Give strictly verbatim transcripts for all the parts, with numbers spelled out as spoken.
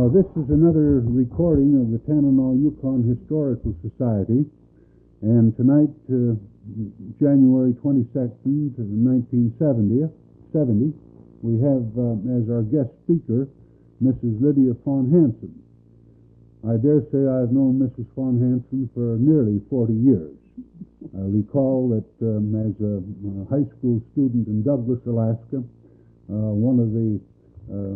Uh, this is another recording of the Tanana Yukon Historical Society, and tonight, uh, January twenty-second, nineteen seventy, we have uh, as our guest speaker Missus Lydia Fawn Hansen. I dare say I've known Missus Fawn Hansen for nearly forty years. I recall that um, as a, a high school student in Douglas, Alaska, uh, one of the uh,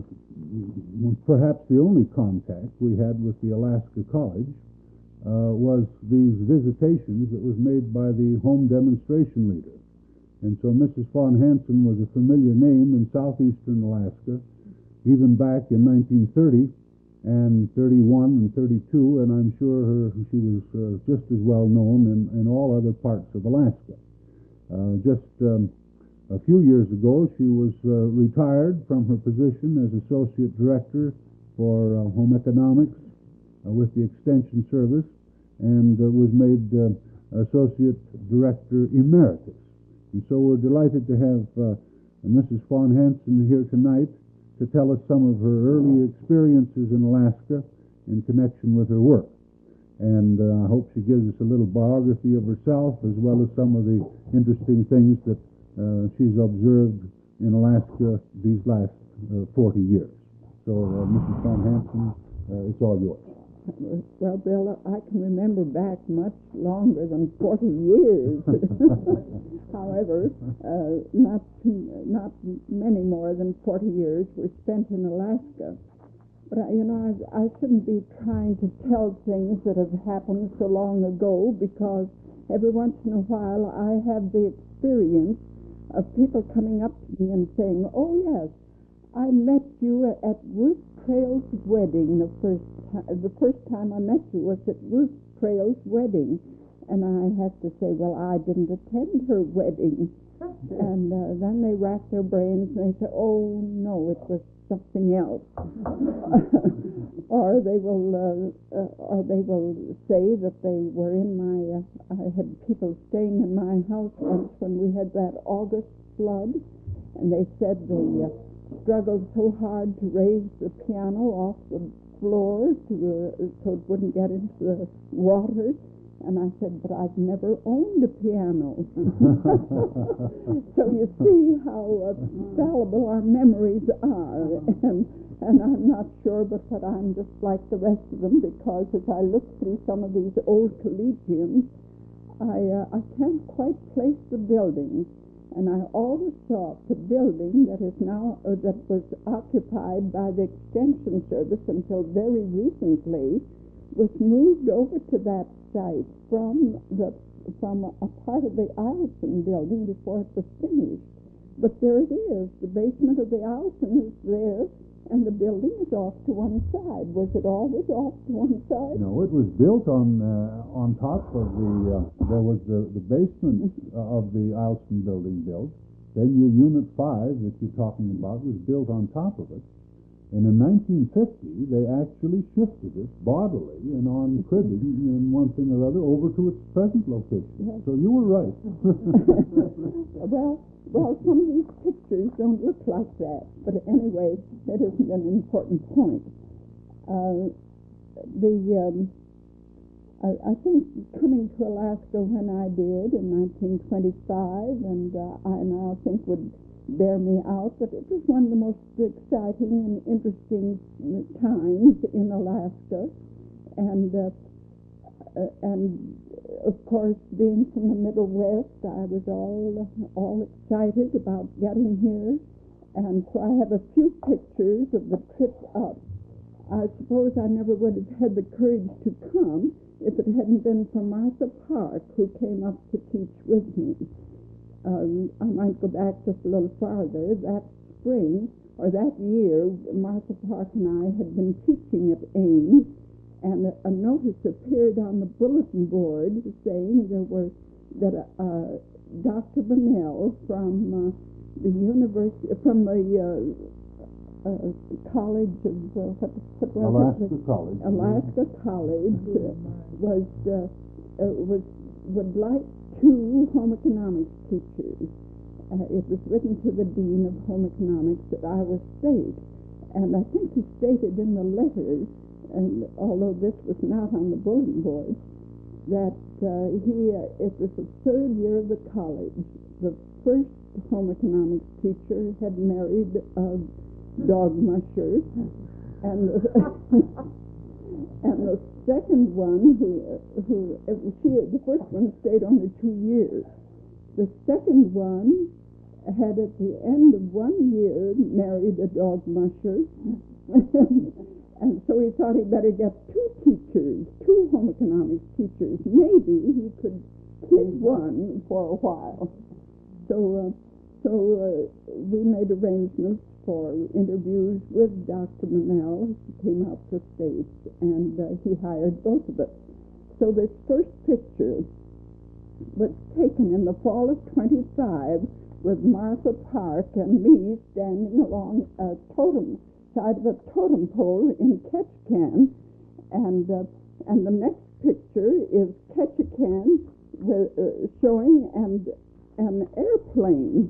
perhaps the only contact we had with the Alaska College uh, was these visitations that was made by the home demonstration leader. And so Missus Fawn Hansen was a familiar name in southeastern Alaska, even back in nineteen thirty and thirty-one and thirty-two, and I'm sure her, she was uh, just as well known in, in all other parts of Alaska. Uh, just um, a few years ago, she was uh, retired from her position as Associate Director for uh, Home Economics uh, with the Extension Service, and uh, was made uh, Associate Director Emeritus. And so we're delighted to have uh, Missus Fawn Hansen here tonight to tell us some of her early experiences in Alaska in connection with her work. And uh, I hope she gives us a little biography of herself, as well as some of the interesting things that uh, she's observed in Alaska these last uh, forty years. So, uh, Missus Fawn Hansen, uh, it's all yours. Well, Bill, I can remember back much longer than forty years. However, uh, not not many more than forty years were spent in Alaska. But, I, you know, I, I shouldn't be trying to tell things that have happened so long ago, because every once in a while I have the experience of people coming up to me and saying, "Oh, yes, I met you at Ruth Trail's wedding the first time. The first time I met you was at Ruth Trail's wedding." And I have to say, well, I didn't attend her wedding. And uh, then they rack their brains and they say, "Oh, no, it was something else." Or they will uh, uh, or they will say that they were in my, uh, I had people staying in my house once when we had that August flood, and they said they uh, struggled so hard to raise the piano off the floor to, uh, so it wouldn't get into the water. And I said, "But I've never owned a piano." So you see how uh, fallible our memories are. And, and I'm not sure but that I'm just like the rest of them, because as I look through some of these old collegians, I, uh, I can't quite place the buildings. And I always thought the building that is now, uh, that was occupied by the Extension Service until very recently, was moved over to that site from the from a part of the Eielson building before it was finished. But there it is. The basement of the Eielson is there, and the building is off to one side. Was it always off to one side? No, it was built on uh, on top of the, uh, there was the, the basement of the Eielson building built. Then your Unit five that you're talking about was built on top of it. And in nineteen fifty, they actually shifted it bodily and on cribbing and one thing or other over to its present location. Yes. So you were right. well, well, some of these pictures don't look like that. But anyway, that isn't an important point. Uh, the um, I, I think coming to Alaska when I did in nineteen twenty-five, and uh, I now think would bear me out, but it was one of the most exciting and interesting times in Alaska. And uh, uh, and of course, being from the Middle West, I was all all excited about getting here. And so I have a few pictures of the trip up. I suppose I never would have had the courage to come if it hadn't been for Martha Park, who came up to teach with me. Um, I might go back just a little farther. That spring, or that year, Martha Park and I had been teaching at Ames, and a, a notice appeared on the bulletin board saying there were that uh, Doctor Bunnell from uh, the university, from the uh, uh, College of uh, what, what was Alaska it? College. Alaska College uh, was uh, uh, was would like two home economics teachers. Uh, it was written to the Dean of Home Economics at Iowa State, And I think he stated in the letters, and although this was not on the bulletin board, that uh, he uh, it was the third year of the college. The first home economics teacher had married a dog musher, and the, and the second one, who who she the first one stayed only two years. The second one had at the end of one year married a dog musher. And so he thought he'd better get two teachers, two home economics teachers. Maybe he could keep one for a while. So, uh, so uh, we made arrangements for interviews with Doctor Monell. He came out to States, and uh, he hired both of us. So this first picture was taken in the fall of twenty-five with Martha Park and me standing along a totem side of a totem pole in Ketchikan, and uh, and the next picture is Ketchikan with, uh, showing and an airplane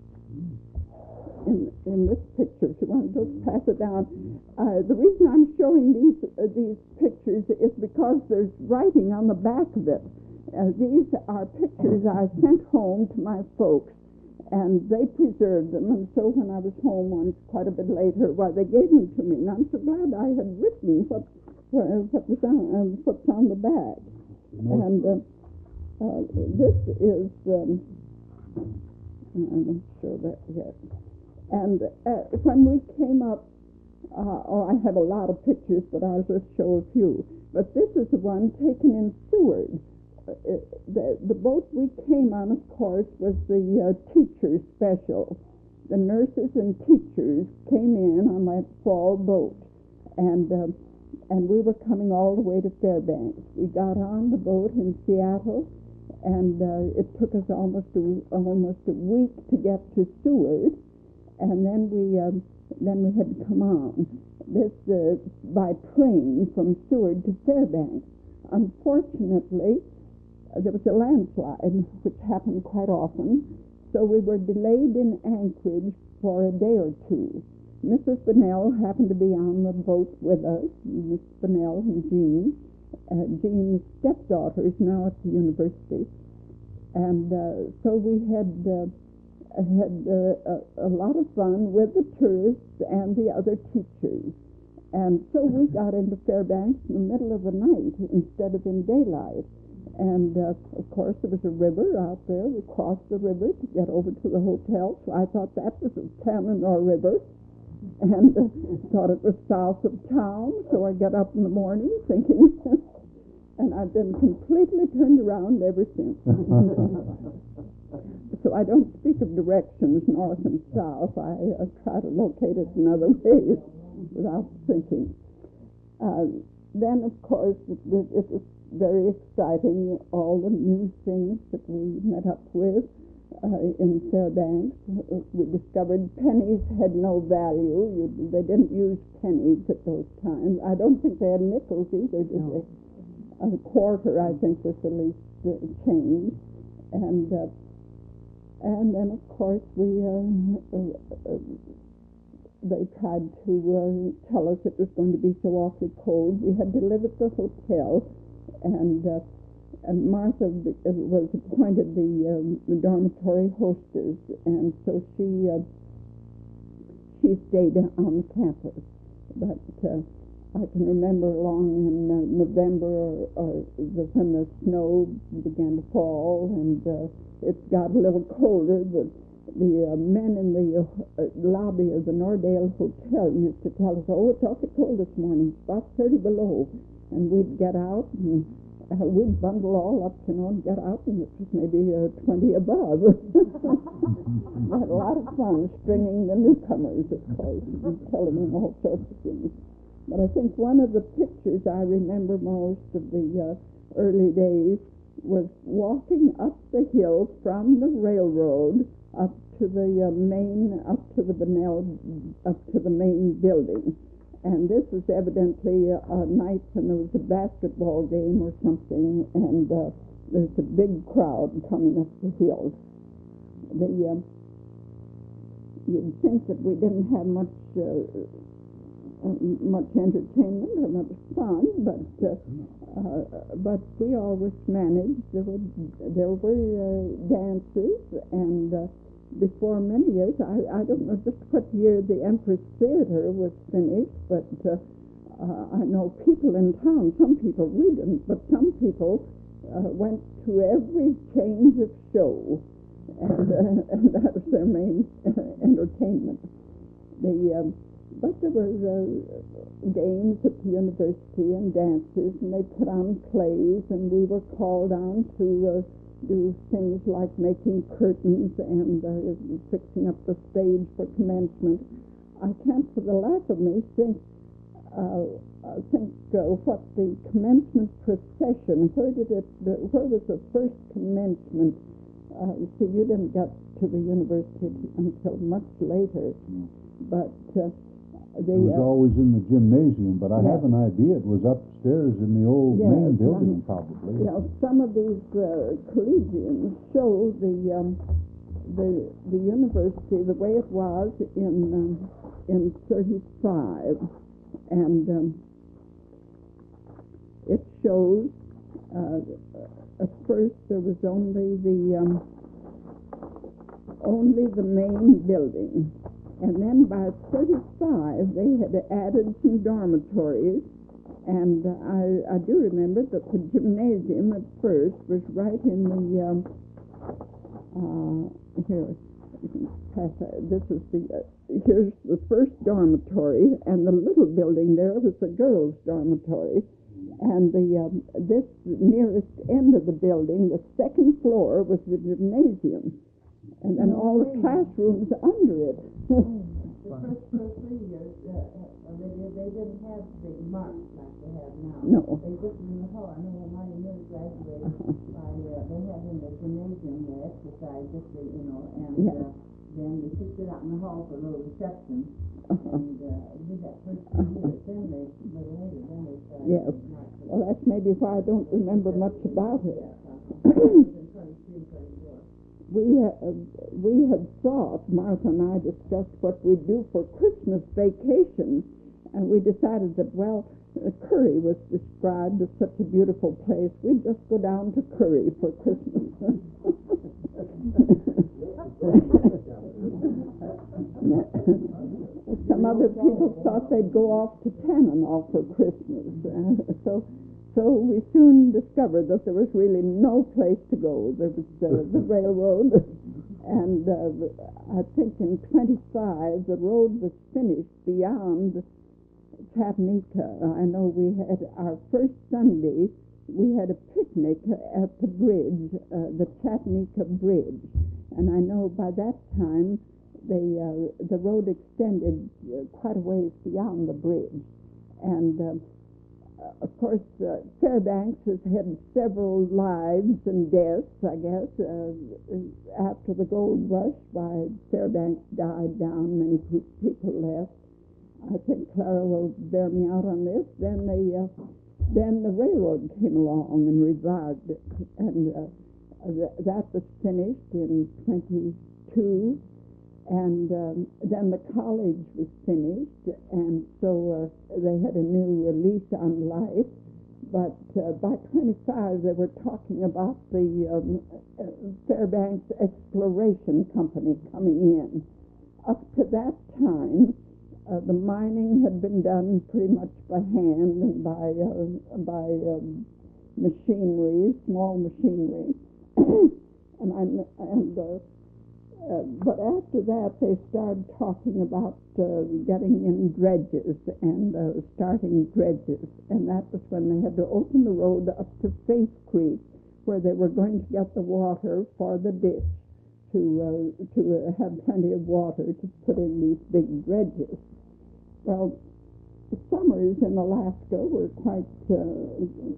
in in this picture. If you want to just pass it down, uh, the reason I'm showing these uh, these pictures is because there's writing on the back of it. Uh, these are pictures I sent home to my folks, and they preserved them. And so when I was home once, quite a bit later, why, they gave them to me. And I'm so glad I had written what what was on, uh, what's on the back. And uh, uh, this is, um, I'm not sure that yet. And uh, when we came up, uh, oh, I have a lot of pictures, but I'll just show a few. But this is the one taken in Seward. Uh, the, the boat we came on, of course, was the uh, teacher special. The nurses and teachers came in on that fall boat, and uh, and we were coming all the way to Fairbanks. We got on the boat in Seattle, and uh, it took us almost a, almost a week to get to Seward, and then we uh, then we had to come on this uh, by train from Seward to Fairbanks. Unfortunately, there was a landslide, which happened quite often, so we were delayed in Anchorage for a day or two. Missus Bunnell happened to be on the boat with us, Miss Bunnell and Jean. Uh, Jean's stepdaughter is now at the university. And uh, so we had, uh, had uh, a, a lot of fun with the tourists and the other teachers. And so we got into Fairbanks in the middle of the night instead of in daylight. And, uh, of course, there was a river out there. We crossed the river to get over to the hotel. So I thought that was the Tanana River, and uh, thought it was south of town. So I got up in the morning thinking, and I've been completely turned around ever since. So I don't speak of directions north and south. I uh, try to locate it in other ways without thinking. Uh, then, of course, it, it was very exciting, all the new things that we met up with uh, in Fairbanks. We discovered pennies had no value. You, they didn't use pennies at those times. I don't think they had nickels either, did no. they? A quarter, I think, was the least uh, change. And uh, and then, of course, we uh, uh, they tried to uh, tell us it was going to be so awfully cold. We had to live at the hotel. And, uh, and Martha was appointed the, um, the dormitory hostess, and so she uh, she stayed on campus. But uh, I can remember along in uh, November, or, or the, when the snow began to fall, and uh, it got a little colder. The the uh, men in the uh, lobby of the Nordale Hotel used to tell us, "Oh, it's awfully cold this morning, about thirty below." And we'd get out, and uh, we'd bundle all up, you know, and get out, and it was maybe uh, twenty above. We had a lot of fun stringing the newcomers, of course, and telling them all sorts of things. But I think one of the pictures I remember most of the uh, early days was walking up the hill from the railroad up to the uh, main, up to the Bunnell, up to the main building. And this was evidently a, a night when there was a basketball game or something, and uh, there's a big crowd coming up the hill. The, uh, you'd think that we didn't have much uh, much entertainment or much fun, but uh, uh, but we always managed. There were there were uh, dances, and uh, before many years, I, I don't know just what year the Empress Theater was finished, but uh, uh, I know people in town. Some people we didn't, but some people uh, went to every change of show, and uh, and that was their main uh, entertainment. The um, But there were uh, games at the university and dances, and they put on plays, and we were called on to uh, do things like making curtains and uh, fixing up the stage for commencement. I can't for the life of me think uh, uh, think uh, what the commencement procession, where did it, the, where was the first commencement? Uh, you see, you didn't get to the university until much later, but uh, The, it was uh, always in the gymnasium, but I yeah. have an idea it was upstairs in the old Yes, main building, um, probably. You know, some of these uh, collegians show the um, the the university the way it was in um, in thirty-five, and um, it shows uh, at first there was only the um, only the main building. And then by thirty-five, they had added some dormitories, and uh, I, I do remember that the gymnasium at first was right in the, um, uh, here, this is the, uh, here's the first dormitory, and the little building there was the girls' dormitory, and the um, this nearest end of the building, the second floor, was the gymnasium. And then all the classrooms under it. The first two or three years, uh, Olivia, they didn't have the marks like they have now. No. They did them in the hall. I know when Marty Miller graduated, uh-huh. by, uh, they had in the gymnasium the exercise, just the, you know, and yeah. uh, then they kicked it out in the hall for a little reception. Uh-huh. And uh, did that first two years. Then they, a little later, then they started. Yes. Well, that's maybe why I don't remember much about it. We, uh, we had thought, Martha and I discussed what we'd do for Christmas vacation, and we decided that, well, uh, Curry was described as such a beautiful place. We'd just go down to Curry for Christmas. Some other people thought they'd go off to Tanana for Christmas. Uh, so So we soon discovered that there was really no place to go. There was uh, the railroad, and uh, I think in twenty-five the road was finished beyond Chattanooga. I know we had our first Sunday, we had a picnic at the bridge, uh, the Chattanooga Bridge, and I know by that time the, uh, the road extended uh, quite a ways beyond the bridge, and uh, Uh, of course, uh, Fairbanks has had several lives and deaths, I guess. Uh, after the gold rush, why Fairbanks died down, many people left. I think Clara will bear me out on this. Then the, uh, then the railroad came along and revived it, and uh, th- that was finished in twenty-two. And um, then the college was finished, and so uh, they had a new lease on life. But uh, by twenty-five, they were talking about the um, Fairbanks Exploration Company coming in. Up to that time, uh, the mining had been done pretty much by hand and by uh, by um, machinery, small machinery, and I and. Uh, Uh, but after that, they started talking about uh, getting in dredges and uh, starting dredges. And that was when they had to open the road up to Faith Creek, where they were going to get the water for the ditch to, uh, to uh, have plenty of water to put in these big dredges. Well, the summers in Alaska were quite, uh,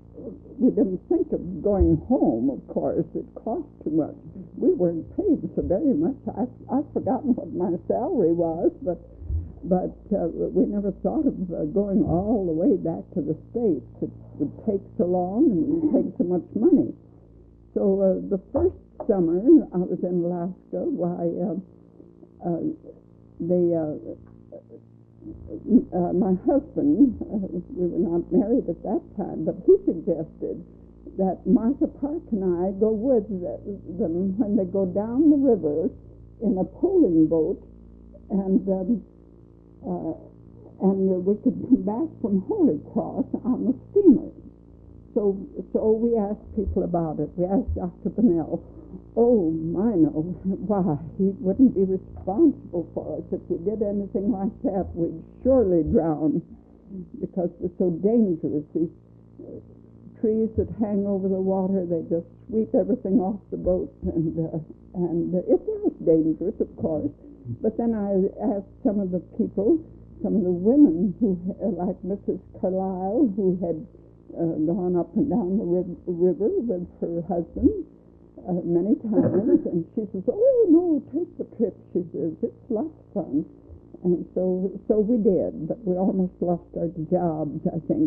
we didn't think of going home, of course. It cost too much. We weren't paid so very much. I've, I've forgotten what my salary was, but but uh, we never thought of uh, going all the way back to the States. It would take so long and it would take so much money. So uh, the first summer I was in Alaska, why, uh, uh, they... Uh, uh, my husband, uh, we were not married at that time, but he suggested that Martha Park and I go with them when they go down the river in a poling boat, and um, uh, and we could come back from Holy Cross on the steamer. So, so we asked people about it. We asked Doctor Bunnell. Oh, my no, why, he wouldn't be responsible for us. If we did anything like that, we'd surely drown, because we're so dangerous. These uh, trees that hang over the water, they just sweep everything off the boat, and, uh, and uh, it was dangerous, of course. But then I asked some of the people, some of the women who, uh, like Missus Carlyle, who had uh, gone up and down the riv- river with her husband, Uh, many times, and she says, "Oh no, take the trip." She says, "It's lots of fun," and so so we did, but we almost lost our jobs, I think.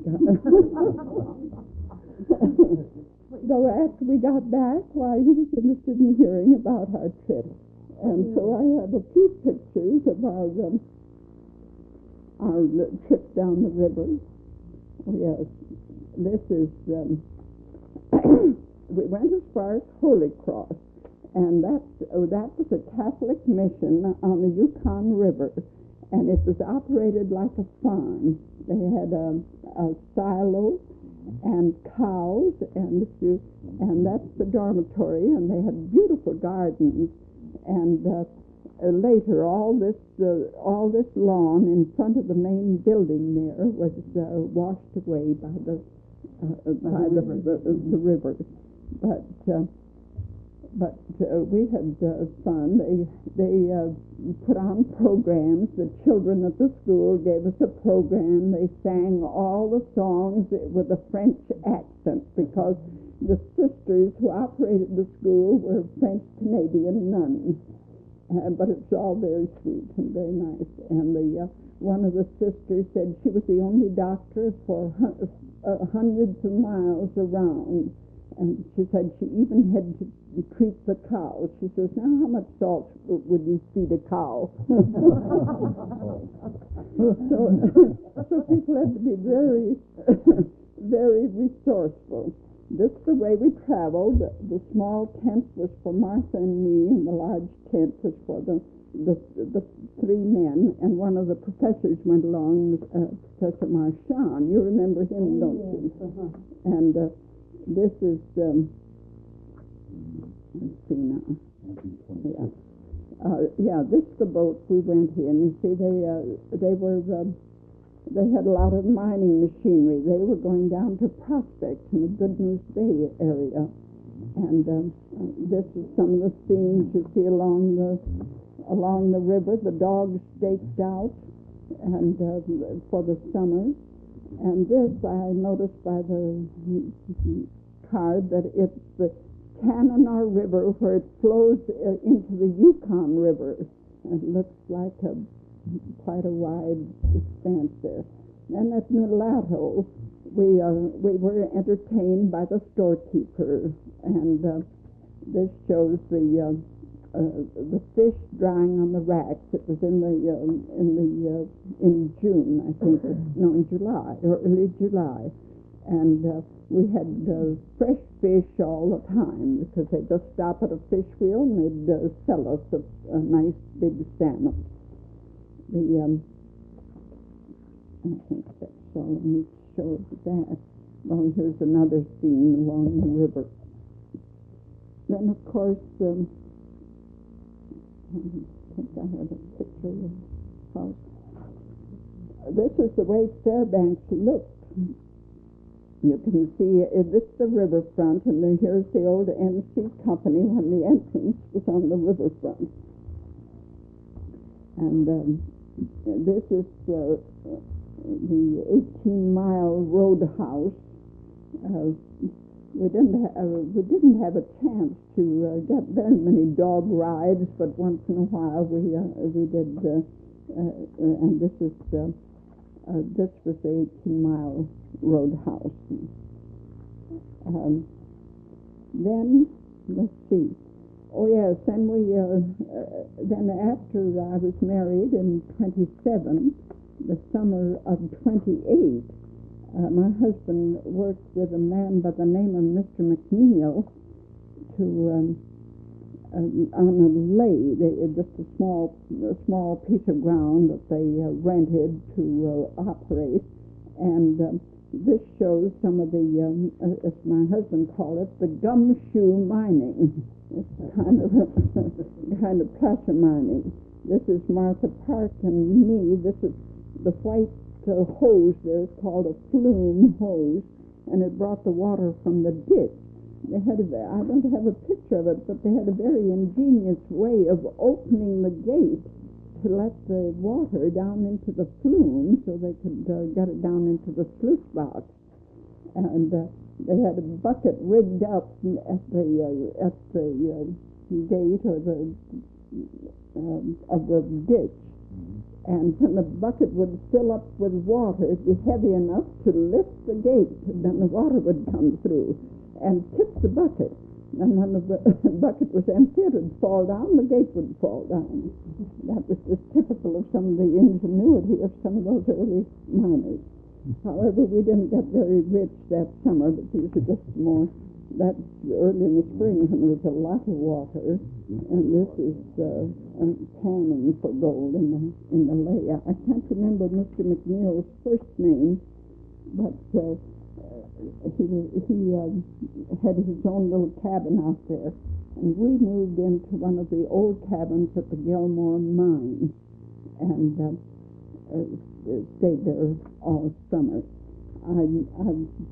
Though after we got back, why, he was interested in hearing about our trip, and so I have a few pictures of our um, our trip down the river. Oh, yes, this is. Um, We went as far as Holy Cross, and that's, oh, that was a Catholic mission on the Yukon River, and it was operated like a farm. They had a, a silo and cows, and you, and that's the dormitory, and they had beautiful gardens. And uh, uh, later, all this uh, all this lawn in front of the main building there was uh, washed away by the uh, by the, the, the, the river. But uh, but uh, we had uh, fun. They they uh, put on programs. The children at the school gave us a program. They sang all the songs with a French accent, because the sisters who operated the school were French Canadian nuns. Uh, but it's all very sweet and very nice. And the uh, one of the sisters said she was the only doctor for hu- uh, hundreds of miles around. And she said she even had to treat the cows. She says, "Now, how much salt would you feed a cow?" so, so people had to be very, very resourceful. This is the way we traveled. The, the small tent was for Martha and me, and the large tent was for the the, the three men. And one of the professors went along, uh, Professor Marchand. You remember him, don't yes, you? uh-huh. And uh, this is, um, let's see now. Yeah, uh, yeah. This is the boat we went in. You see, they uh, they were uh, they had a lot of mining machinery. They were going down to Prospect in the Good News Bay area, and um, uh, this is some of the scenes you see along the along the river. The dogs staked out, and uh, for the summer. And this, I noticed by the card that it's the Tanana River, where it flows uh, into the Yukon River. It looks like a quite a wide expanse there. And at Nulato, we uh, we were entertained by the storekeeper, and uh, this shows the uh, uh, the fish drying on the racks. It was in the uh, in the uh, in June, I think, no, in July, or early July, and uh, we had uh, fresh fish all the time, because they just stop at a fish wheel and they'd uh, sell us a, a nice big salmon. The um, I think that's all. Let me show that. Well, here's another scene along the river. Then, of course. Um, I think I have a picture of the house. This is the way Fairbanks looked. You can see uh, this is the riverfront, and then here's the old N C Company when the entrance was on the riverfront. And um, this is uh, the eighteen-mile roadhouse. Uh, We didn't ha- uh, we didn't have a chance to uh, get very many dog rides, but once in a while we uh, we did. Uh, uh, and this is uh, uh, this was the eighteen-mile roadhouse. Um, then let's see. Oh yes, then we uh, uh, then after I was married in twenty-seven, the summer of twenty-eight, uh, my husband worked with a man by the name of Mister McNeil to um, uh, on a lay, they, just a small a small piece of ground that they uh, rented to uh, operate, and um, this shows some of the, um, uh, as my husband called it, the gumshoe mining. It's kind of kind of placer mining. This is Martha Park and me. This is the white uh, hose there is called a flume hose, and it brought the water from the ditch. They had a, I don't have a picture of it, but they had a very ingenious way of opening the gate to let the water down into the flume so they could uh, get it down into the sluice box. And uh, they had a bucket rigged up at the uh, at the uh, gate or the um, of the ditch, and when the bucket would fill up with water, it'd be heavy enough to lift the gate, and then the water would come through and tip the bucket. And when the bu- bucket was empty, it would fall down, the gate would fall down. That was just typical of some of the ingenuity of some of those early miners. However, we didn't get very rich that summer, but these are just more, that's early in the spring when there was a lot of water, and this is uh, uh, panning for gold in the, in the lay. I can't remember Mister McNeil's first name, but uh, he, he uh, had his own little cabin out there, and we moved into one of the old cabins at the Gilmore Mine, and uh, uh, stayed there all summer. I, I,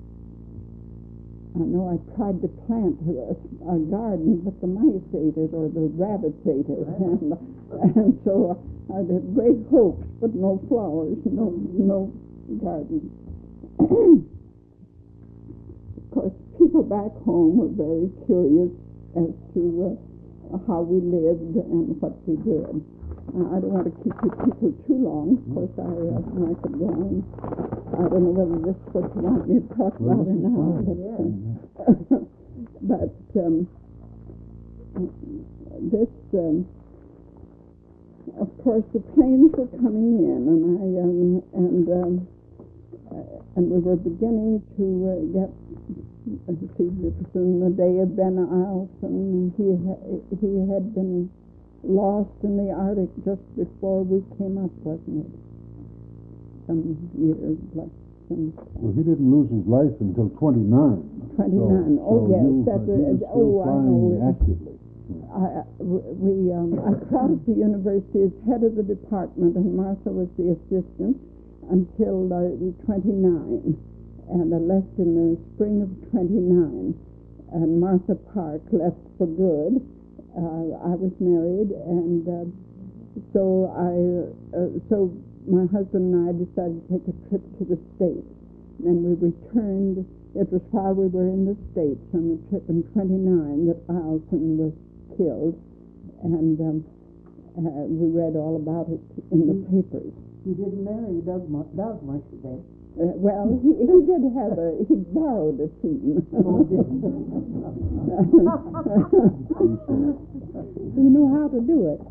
I know I tried to plant a, a garden, but the mice ate it, or the rabbits ate it, and, and so I had great hopes, but no flowers, no no garden. Of course, people back home were very curious as to uh, how we lived and what we did. Uh, I don't want to keep you people too long. Of course, I, uh, I could go on. I don't know whether this is what you want me to talk Well, about or this is not. fine. But, uh, but um, this, um, of course, the planes were coming in, and I um, and um, uh, and we were beginning to uh, get. Uh, see, this was in the day of Ben Eielson. He ha- he had been lost in the Arctic just before we came up, wasn't it? Some years, like some. Well, he didn't lose his life until twenty-nine. Twenty-nine. So, oh so yes, you, that's uh, he was a, still oh I flying know. actively. I, we um, I taught at the university as head of the department, and Martha was the assistant until uh, twenty-nine, and I left in the spring of twenty-nine, and Martha Park left for good. Uh, I was married, and uh, so I uh, so my husband and I decided to take a trip to the States. And we returned. It was while we were in the States on the trip in twenty-nine that Eielson was killed, and um, uh, we read all about it in the papers. You didn't marry Doug, Doug much today. Uh, well, he, he did have a, he borrowed a team. You know how to do it.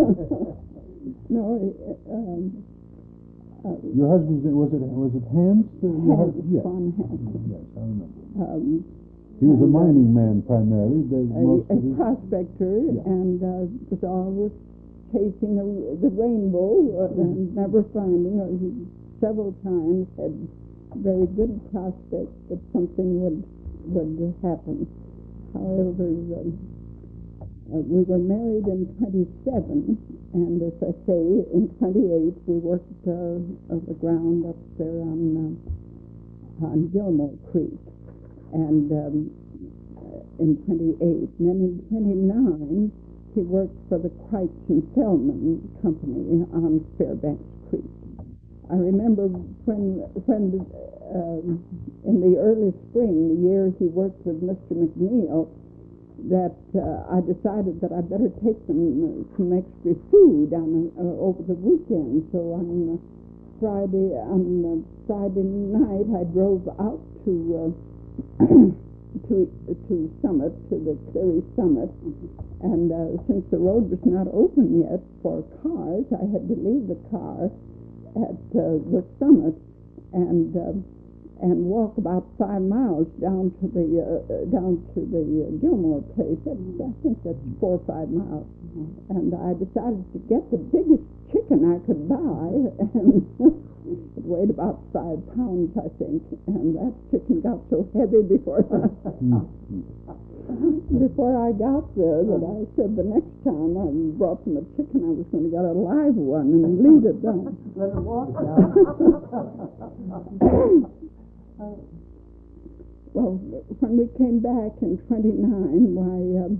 No, um, uh, Your husband's name, was it was it Hans? Uh, your Hans, husband? Yes. von Hans. Yes, I remember. Um, He was a and, uh, mining man primarily. Does a, most a of his, prospector, Yeah. and uh, was always chasing the, the rainbow uh, and never finding. Uh, he several times had very good prospects that something would would happen. However, um, uh, we were married in twenty-seven, and as I say, in twenty-eight we worked uh, of the ground up there on uh, on Gilmore Creek, and um, in twenty-eight, and then in twenty-nine he worked for the Kreitz and Fellman Company on Fairbanks Creek. I remember when when um, in the early spring, the year he worked with Mister McNeil, that uh, I decided that I better take them uh, some extra food on uh, over the weekend. So on uh, Friday on uh, Friday night, I drove out to uh, to to Summit, to the Cleary Summit, and uh, since the road was not open yet for cars, I had to leave the car at uh, the summit and uh, and walk about five miles down to the uh, down to the uh, Gilmore place. That's, I think that's four or five miles. Mm-hmm. And I decided to get the biggest chicken I could buy, and it weighed about five pounds, I think. And that chicken got so heavy before I, before I got there that I said the next time I brought them a chicken, I was going to get a live one and lead it down. Let it walk down. Well, when we came back in twenty-nine, why, um,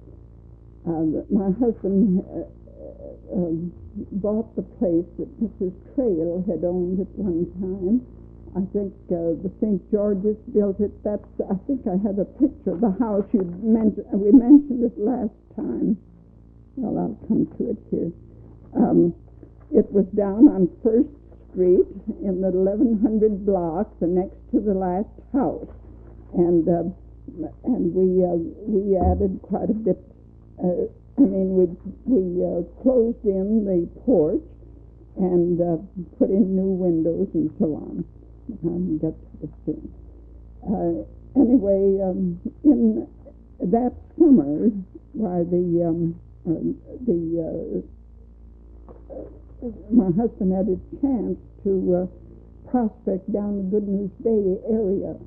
uh, my husband uh, uh, bought the place that Missus Trail had owned at one time. I think uh, the Saint George's built it. That's, I think I have a picture of the house you mentioned. We mentioned it last time. Well, I'll come to it here. Um, it was down on First Street in the eleven hundred block, the next to the last house, and uh, and we uh, we added quite a bit. Uh, I mean, we we uh, closed in the porch and uh, put in new windows and so on. I'll get to this soon. Uh, anyway, um, in that summer, why the um, uh, the uh, my husband had a chance to uh, prospect down the Good News Bay area.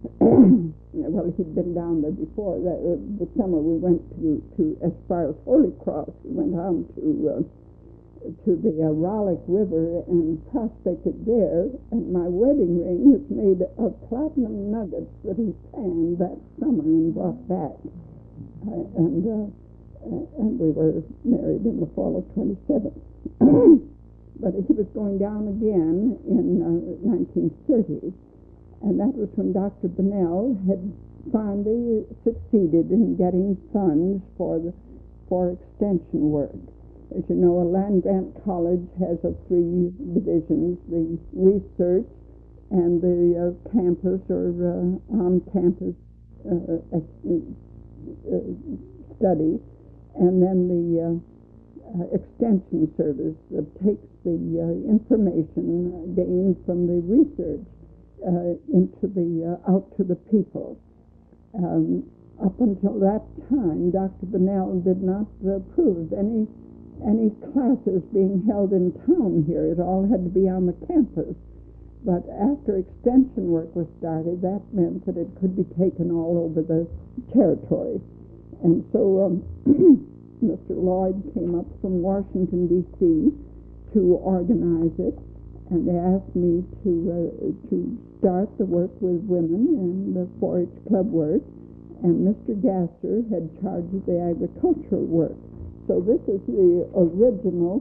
Well, he'd been down there before. That, uh, the summer we went to, to as far as Holy Cross. We went on to uh, to the uh, Raleigh River and prospected there. And my wedding ring is made of platinum nuggets that he panned that summer and brought back. Uh, and uh, and we were married in the fall of twenty-seven. But he was going down again in uh, nineteen thirty, and that was when Doctor Bunnell had finally succeeded in getting funds for the for extension work. As you know, a land-grant college has a three divisions: the research and the uh, campus or uh, on-campus uh, uh, study, and then the uh, Uh, extension service that takes the uh, information gained from the research uh, into the uh, out to the people. Um, up until that time, Doctor Bunnell did not approve any any classes being held in town here. It all had to be on the campus. But after extension work was started, that meant that it could be taken all over the territory, and so. Um, Mister Lloyd came up from Washington, D C to organize it, and they asked me to uh, to start the work with women and the four H club work, and Mister Gasser had charge of the agricultural work. So this is the original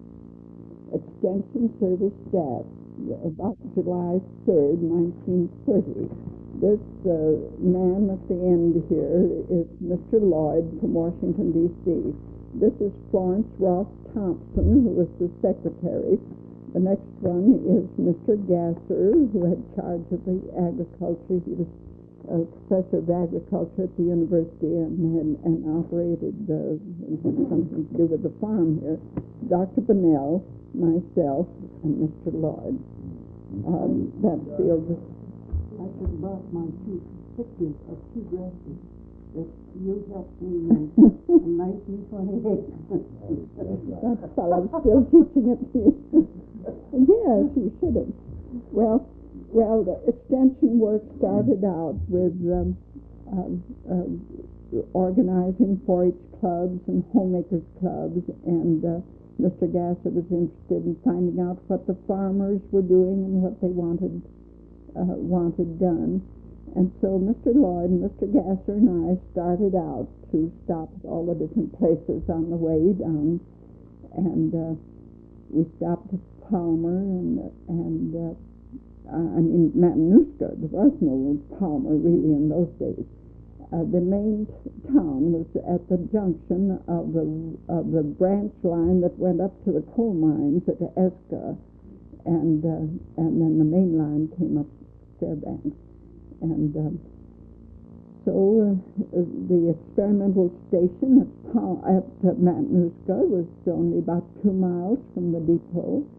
Extension Service staff, about July third, nineteen thirty. This uh, man at the end here is Mister Lloyd from Washington, D C This is Florence Ross Thompson, who was the secretary. The next one is Mister Gasser, who had charge of the agriculture. He was a professor of agriculture at the university and, and, and operated uh, something to do with the farm here. Doctor Bunnell, myself, and Mister Lloyd. Um, that's the over. I should have brought my two pictures of two dresses that you helped me make in nineteen twenty-eight. That's while I'm still teaching it to you. Yes, you should have. Well, well, the extension work started out with um, um, um, organizing four H clubs and homemakers clubs, and uh, Mister Gasser was interested in finding out what the farmers were doing and what they wanted Uh, wanted done. And so Mister Lloyd and Mister Gasser and I started out to stop at all the different places on the way down, and uh, we stopped at Palmer and and uh, I mean Matanuska. There was no Palmer really in those days. Uh, the main town was at the junction of the of the branch line that went up to the coal mines at Eska, and uh, and then the main line came up Fairbanks. And um, so uh, the experimental station at, at uh, Matanuska was only about two miles from the depot,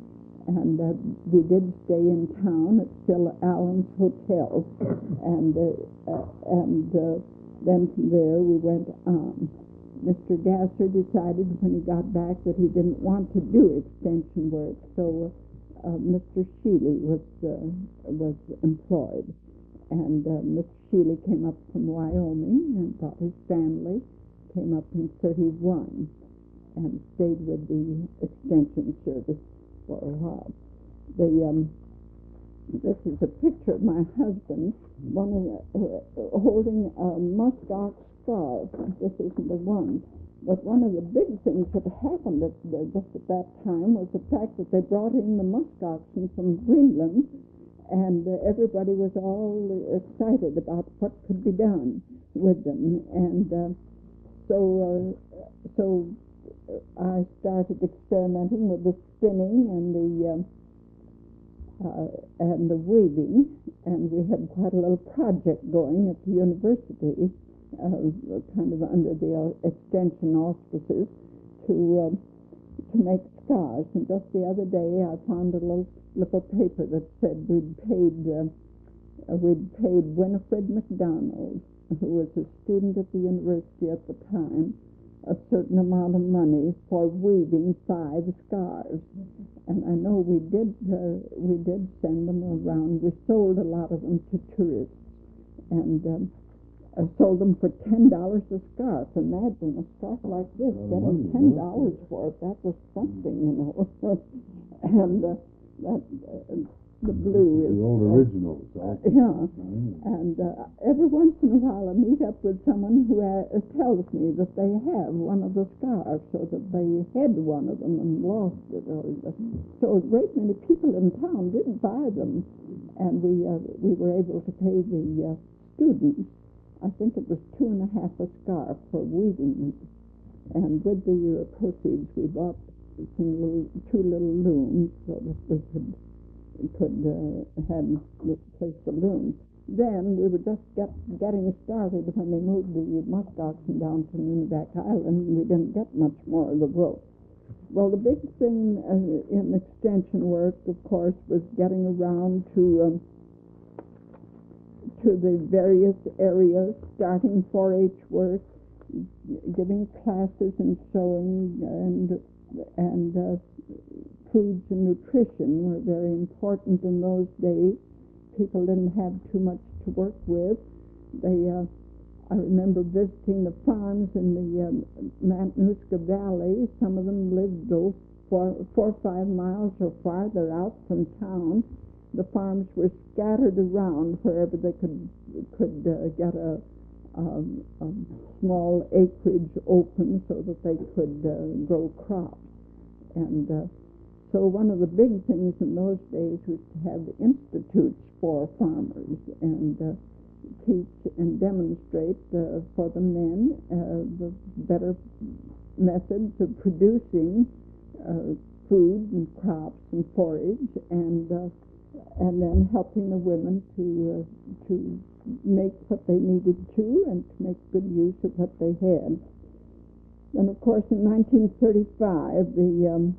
and uh, we did stay in town at still Allen's Hotel, and uh, uh, and uh, then from there we went on. Mister Gasser decided when he got back that he didn't want to do extension work, so uh, Mister Shealy was uh, was employed, and uh, Mister Shealy came up from Wyoming and brought his family, came up in thirty-one, and stayed with the extension service for a while. The um, this is a picture of my husband, one of the, uh, holding a muskox scarf. This isn't the one, but one of the big things that happened at the, just at that time was the fact that they brought in the muskoxen from Greenland, and uh, everybody was all excited about what could be done with them, and uh, so uh, so I started experimenting with the spinning and the uh, uh, and the weaving, and we had quite a little project going at the university, uh, kind of under the uh, extension auspices, to uh, to make scarves. And just the other day, I found a little slip of paper that said we'd paid uh, uh, we'd paid Winifred McDonald, who was a student at the university at the time, a certain amount of money for weaving five scarves. And I know we did uh, we did send them around. We sold a lot of them to tourists, and um, I sold them for ten dollars a scarf. Imagine a scarf like this, getting ten dollars for it. That was something, you know. And uh, that uh, the blue is the old uh, originals. uh, yeah. And uh, every once in a while I meet up with someone who uh, tells me that they have one of the scarves, or that they had one of them and lost it. Or uh, so a great many people in town didn't buy them, and we uh, we were able to pay the uh, students. I think it was two and a half a scarf for weaving, and with the uh, proceeds we bought some little, two little looms so that we could could uh, have place the looms. Then we were just get, getting started when they moved the muskoxen down to Nunivak Island, and we didn't get much more of the rope. Well, the big thing uh, in extension work, of course, was getting around to um, to the various areas, starting four H work, giving classes and showing, and and uh, foods and nutrition were very important in those days. People didn't have too much to work with. They, uh, I remember visiting the farms in the um, Matanuska Valley. Some of them lived oh, four, four or five miles or farther out from town. The farms were scattered around wherever they could could uh, get a, um, a small acreage open so that they could uh, grow crops. And uh, so one of the big things in those days was to have institutes for farmers and uh, teach and demonstrate uh, for the men uh, the better methods of producing uh, food and crops and forage, and uh, and then helping the women to uh, to make what they needed to and to make good use of what they had. And of course, in nineteen thirty-five, the um,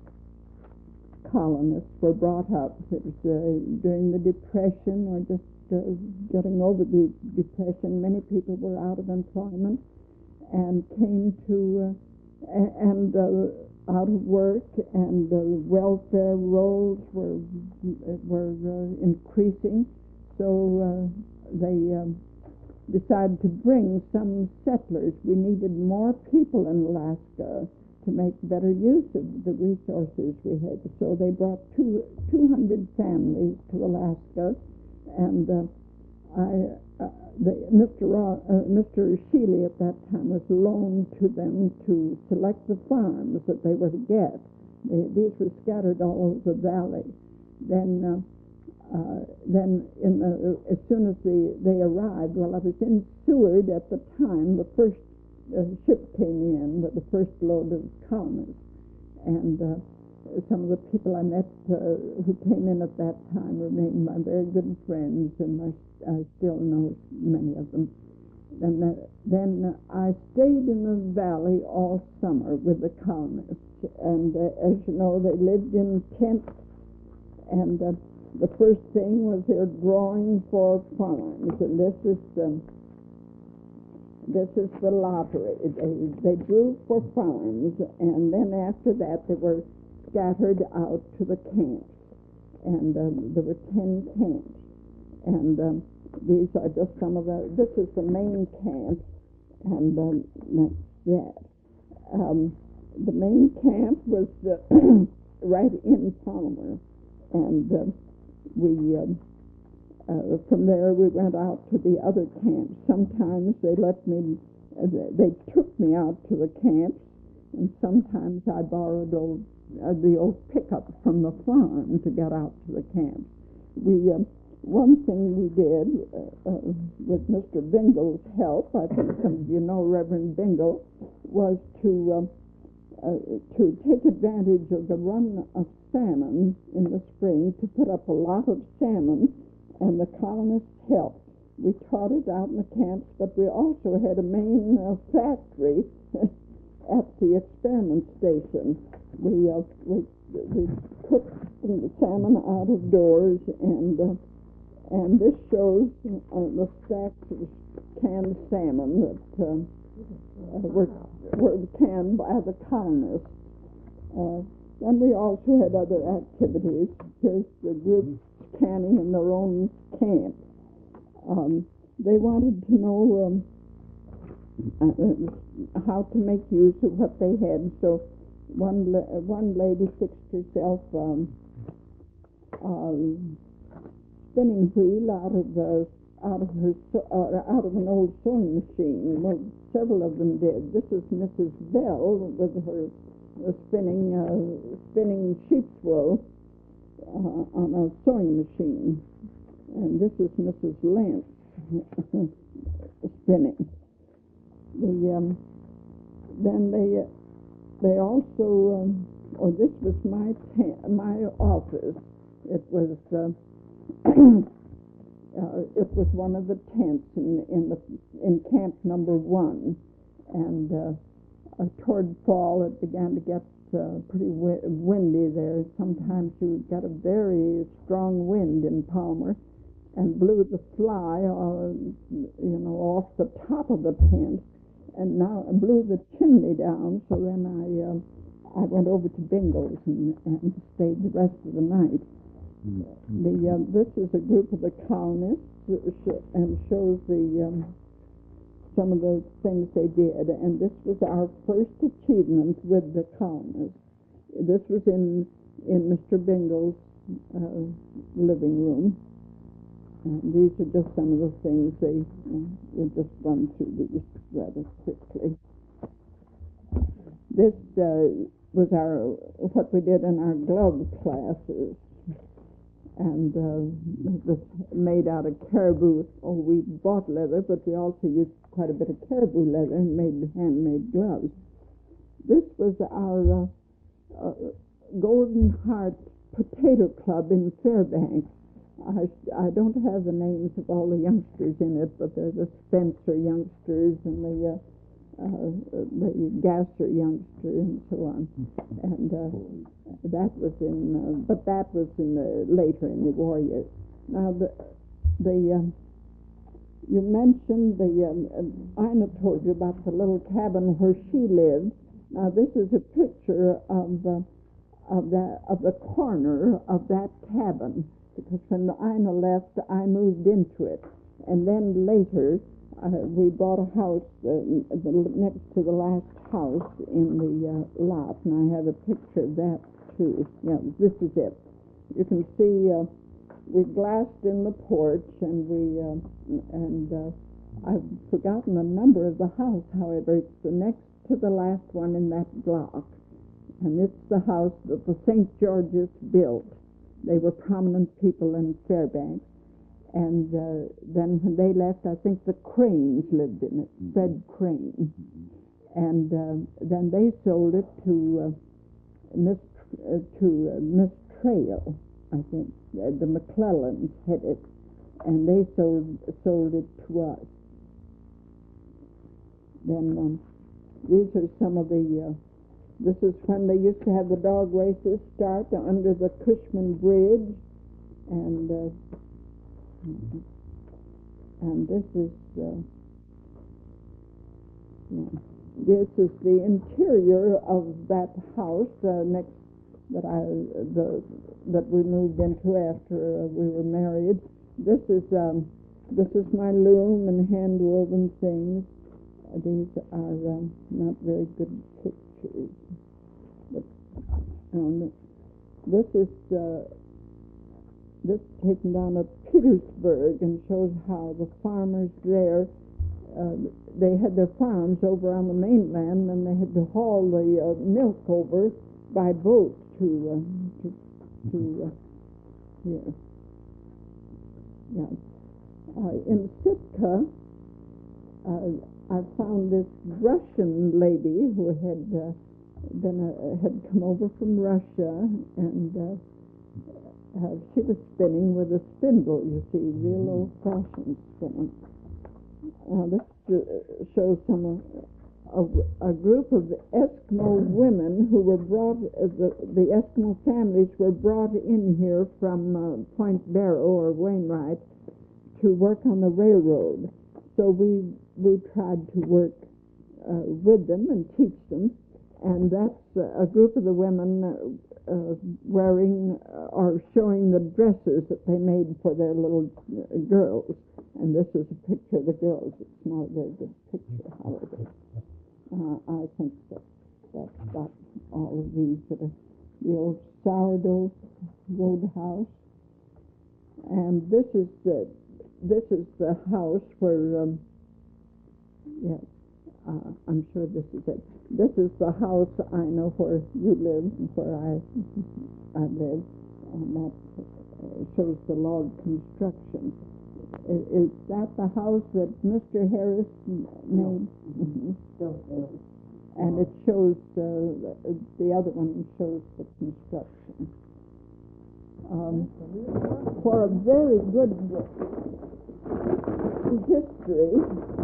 colonists were brought up. It was uh, during the Depression, or just uh, getting over the Depression. Many people were out of employment and came to uh, and uh, out of work, and uh, welfare rolls were were uh, increasing. So uh, they um, decided to bring some settlers. We needed more people in Alaska to make better use of the resources we had. So they brought two, 200 families to Alaska, and uh, I, uh, the, Mister Ra, uh, Mister Shealy at that time was loaned to them to select the farms that they were to get. They, these were scattered all over the valley. Then, uh, uh, then in the, as soon as the, they arrived, well, I was in Seward at the time. The first A ship came in with the first load of colonists, and uh, some of the people I met uh, who came in at that time remain my very good friends, and I, I still know many of them. And uh, then uh, I stayed in the valley all summer with the colonists, and uh, as you know, they lived in tents And uh, the first thing was their drawing for farms, and this is um, this is the lottery. They, they drew for farms, and then after that they were scattered out to the camps, and um, there were ten camps, and um, these are just some of the. This is the main camp, and um, that's that. Um, the main camp was uh, right in Palmer, and uh, we. Um, Uh, from there, we went out to the other camps. Sometimes they let me, uh, they took me out to the camps, and sometimes I borrowed old, uh, the old pickup from the farm to get out to the camps. We, uh, one thing we did uh, uh, with Mister Bingle's help, I think some of you know Reverend Bingle, was to uh, uh, to take advantage of the run of salmon in the spring to put up a lot of salmon. And the colonists helped. We taught it out in the camps, but we also had a main uh, factory at the experiment station. We uh, we we cooked the salmon out of doors, and uh, and this shows uh, the stacks of canned salmon that uh, uh, were were canned by the colonists. Uh, and we also had other activities. Here's the group canning in their own camp. Um, they wanted to know um, uh, how to make use of what they had. So one la- one lady fixed herself um, a spinning wheel out of the out of her so- uh, out of an old sewing machine. Well, several of them did. This is Missus Bell with her uh, spinning uh, spinning sheep's wool Uh, on a sewing machine, and this is Missus Lance spinning. The um, then they uh, they also um, oh this was my ta- my office. It was uh, uh, it was one of the tents in in the in camp number one, and uh, uh, toward fall it began to get Uh, pretty wi- windy there. Sometimes you get a very strong wind in Palmer, and blew the fly, uh, you know, off the top of the tent, and now blew the chimney down. So then I, uh, I went over to Bingle's and, and stayed the rest of the night. Mm-hmm. The uh, this is a group of the colonists, and shows the um, some of the things they did, and this was our first achievement with the colonists. This was in in Mister Bingle's uh, living room. And these are just some of the things they, uh, we'll just run through these rather quickly. This uh, was our what we did in our glove classes. And uh, it was made out of caribou. Oh, we bought leather, but we also used quite a bit of caribou leather and made handmade gloves. This was our uh, uh, Golden Heart Potato Club in Fairbanks. I, I don't have the names of all the youngsters in it, but there's the Spencer youngsters and the uh, uh, the Gasser youngster and so on. And uh, that was in, uh, but that was in the later in the war years. Now the the um, you mentioned the um, uh, Ina told you about the little cabin where she lived. Now this is a picture of uh, of that of the corner of that cabin, because when Ina left, I moved into it, and then later. Uh, we bought a house uh, the, next to the last house in the uh, lot, and I have a picture of that too. Yeah, this is it. You can see uh, we glassed in the porch, and we uh, and uh, I've forgotten the number of the house. However, it's the next to the last one in that block, and it's the house that the Saint George's built. They were prominent people in Fairbanks. And uh, then when they left, I think the Cranes lived in it, mm-hmm. Fred Crane. Mm-hmm. And uh, then they sold it to uh, Miss uh, to uh, Miss Trail, I think. Uh, the McClellans had it, and they sold sold it to us. Then um, these are some of the uh, This is when they used to have the dog races start under the Cushman Bridge, and uh, and this is uh, yeah, this is the interior of that house uh, next that I the that we moved into after uh, we were married. This is um, this is my loom and hand woven things. Uh, these are um, not very good pictures, but um, this is uh, this is taken down at Petersburg and shows how the farmers there. Uh, they had their farms over on the mainland, and they had to haul the uh, milk over by boat to uh, to, to uh, here. Yeah. Uh, in Sitka, uh, I found this Russian lady who had uh, been uh, had come over from Russia, and uh, uh, she was spinning with a spindle. You see, real old-fashioned spinning. Uh, this uh, shows some uh, a, a group of Eskimo women who were brought, uh, the, the Eskimo families were brought in here from uh, Point Barrow or Wainwright to work on the railroad. So we we tried to work uh, with them and teach them, and that's uh, a group of the women uh, uh, wearing uh, or showing the dresses that they made for their little uh, girls. And this is a picture of the girls. It's not a very good picture, however. Uh, I think that that's got all of these that are the old sourdough roadhouse. And this is the this is the house where um, yes, uh, I'm sure this is it. This is the house I know where you live and where I I live, and that uh, shows the log construction. Is, is that the house that Mister Harris made? Mm-hmm. And it shows uh, the other one shows the construction. Um, for a very good history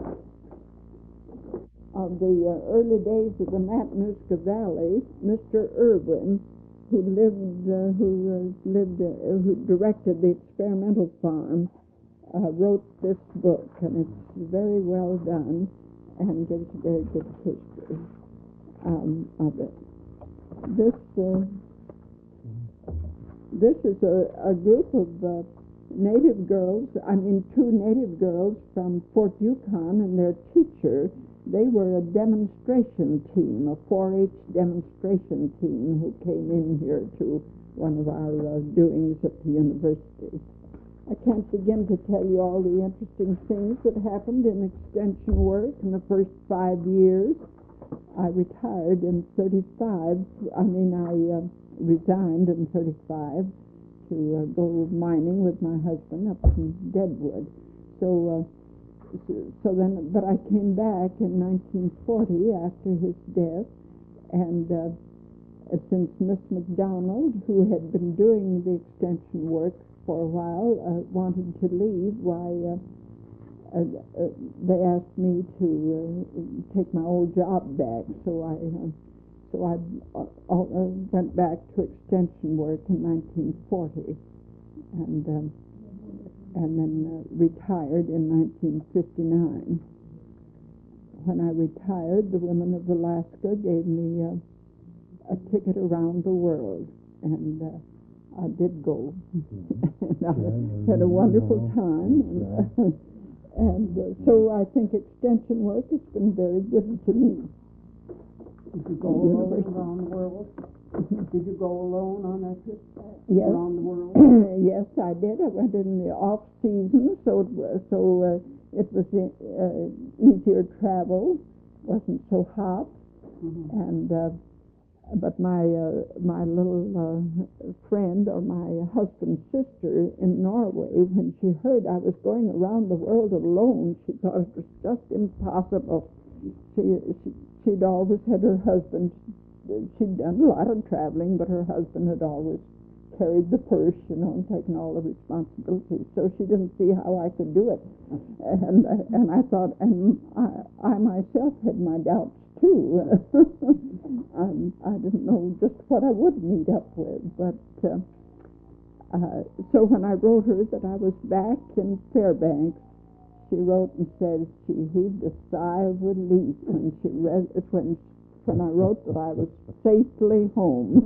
of the uh, early days of the Matanuska Valley, Mister Irwin, who lived, uh, who uh, lived, uh, who directed the experimental farm, uh, wrote this book, and it's very well done and gives a very good history um, of it. This. Uh, This is a, a group of uh, native girls, I mean two native girls from Fort Yukon and their teacher. They were a demonstration team, a four H demonstration team who came in here to one of our uh, doings at the university. I can't begin to tell you all the interesting things that happened in extension work in the first five years. I retired in thirty-five, I mean I... Uh, resigned in thirty-five to uh, go mining with my husband up in Deadwood. So, uh, so, so then, but I came back in nineteen forty after his death, and uh, since Miss McDonald, who had been doing the extension work for a while, uh, wanted to leave, why uh, uh, uh, they asked me to uh, take my old job back. So I. Uh, So I uh, uh, went back to extension work in nineteen forty, and um, and then uh, retired in nineteen fifty-nine. When I retired, the Women of Alaska gave me uh, a ticket around the world, and uh, I did go. And I had a wonderful time, and, uh, and uh, so I think extension work has been very good to me. Did you go alone around the world? Did you go alone on that trip yes. around the world? Yes, I did. I went in the off season, so it was, so uh, it was uh, easier travel. Wasn't so hot, mm-hmm. and uh, but my uh, my little uh, friend or my husband's sister in Norway, when she heard I was going around the world alone, she thought it was just impossible. She, she She'd always had her husband, she'd done a lot of traveling, but her husband had always carried the purse, you know, and taken all the responsibilities. So she didn't see how I could do it. And and I thought, and I, I myself had my doubts too. um, I didn't know just what I would meet up with, but uh, uh, so when I wrote her that I was back in Fairbanks, she wrote and said she heaved a sigh of relief when she read when when I wrote that I was safely home.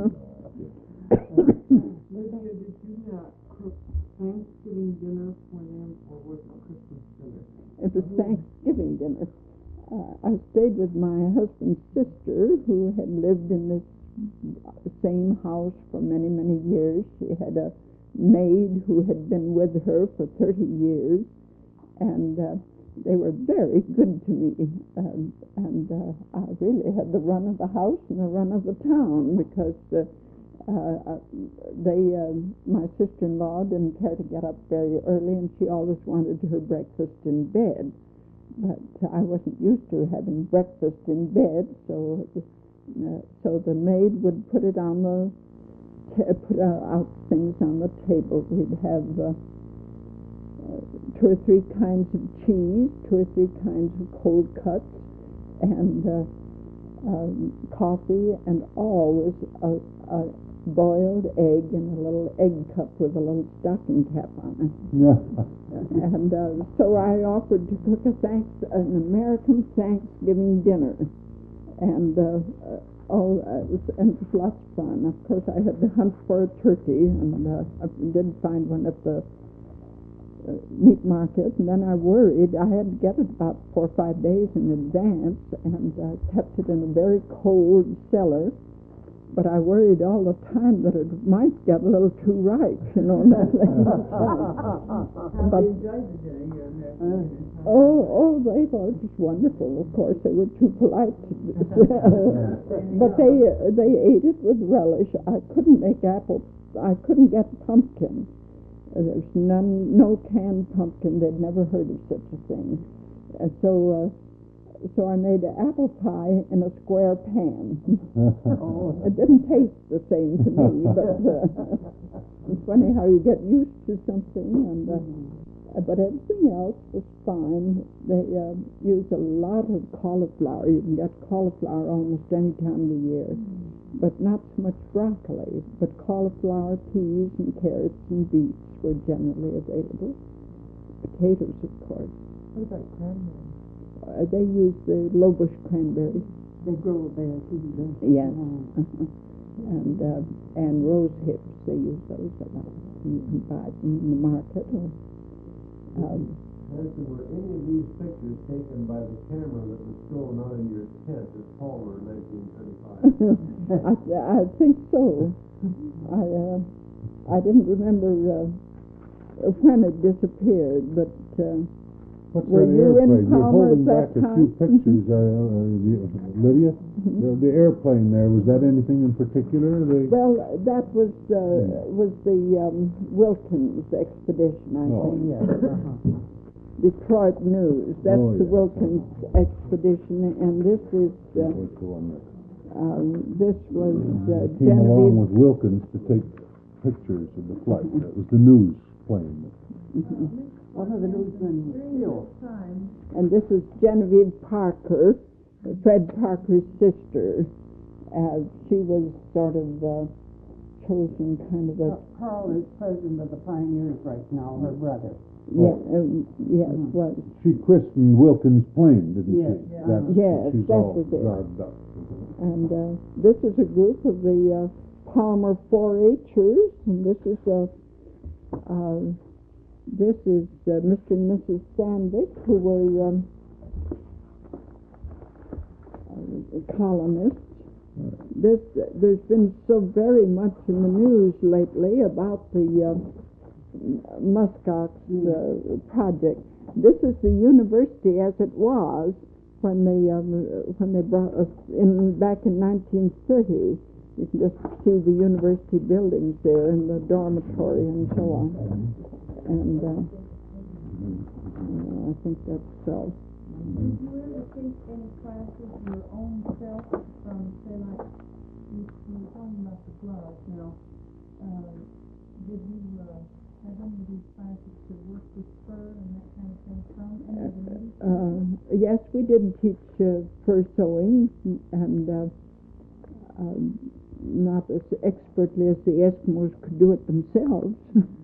Lydia, did you not cook Thanksgiving dinner for them, or was it Christmas dinner? It was Thanksgiving dinner. Uh, I stayed with my husband's sister, who had lived in this same house for many, many years. She had a maid who had been with her for thirty years, and uh, they were very good to me. Um, and uh, I really had the run of the house and the run of the town, because uh, uh, they, uh, my sister-in-law didn't care to get up very early, and she always wanted her breakfast in bed. But I wasn't used to having breakfast in bed, so uh, so the maid would put it on the t- put uh, out things on the table. We'd have uh, uh, two or three kinds of cheese, two or three kinds of cold cuts, and uh, um, coffee, and always a, a boiled egg in a little egg cup with a little stocking cap on it. And uh, so I offered to cook a thanks an American Thanksgiving dinner, and uh, uh, oh, uh, it was, and it was lots of fun. Of course, I had to hunt for a turkey, and uh, I did find one at the uh, meat market. And then I worried I had to get it about four or five days in advance, and uh, kept it in a very cold cellar. But I worried all the time that it might get a little too ripe, you know. That but, oh, oh, they thought it was wonderful. Of course, they were too polite. But they uh, they ate it with relish. I couldn't make apple. I couldn't get pumpkin. Uh, There's none, no canned pumpkin. They'd never heard of such a thing. And so. Uh, So I made an apple pie in a square pan. Oh, it didn't taste the same to me, but uh, it's funny how you get used to something. And uh, but everything else was fine. They uh, use a lot of cauliflower. You can get cauliflower almost any time of the year, but not so much broccoli. But cauliflower, peas, and carrots and beets were generally available. Potatoes, of course. What about cranberries? Uh, they use the low bush cranberry. They grow there too, don't they? Yes. Uh-huh. And uh, and rose hips, they use those a lot. You can buy them in the market. Or, um, Nancy, were any of these pictures taken by the camera that was stolen out of your tent at Palmer in nineteen thirty-five? I, I think so. I uh, I didn't remember uh, when it disappeared, but uh, What's were that you in airplane? You're Palmer holding at that back a time? few pictures, uh, uh, you- Lydia. The, the airplane there, was that anything in particular? The, Well, that was uh, was the um, Wilkins expedition, I Oh. think. Yes, uh-huh. Detroit News. That's Oh, the yeah. Wilkins expedition, and this is uh, was the one that um, this was uh, came along Genevieve. with Wilkins to take pictures of the flight. That was the news plane. Mhm. One of the newsmen was killed. And this is Genevieve Parker, Fred Parker's sister. Uh, she was sort of uh, chosen kind of a Uh, Carl is president of the Pioneers right now, her brother. yeah, um, yes, Mhm. was She christened Wilkins' plane, didn't Yes. she? Yeah. That's Yes, what she's that all was it. garbed up. and uh, this is a group of the uh, Palmer four-H'ers, and this is a uh, this is uh, Mister and Missus Sandvik, who were um, uh, colonists. This uh, there's been so very much in the news lately about the uh, muskox uh, project. This is the university as it was when they um, when they brought us in back in nineteen thirty. You can just see the university buildings there and the dormitory and so on. And uh, uh, I think that's so. Did you ever take any classes your own self from, say, like, you, you were talking about the gloves now, uh, did you, uh, Have any of these scientists have worked with fur and that kind of thing from any of the natives? Uh, yes, we did teach uh, fur sewing, and uh, um, not as expertly as the Eskimos could do it themselves.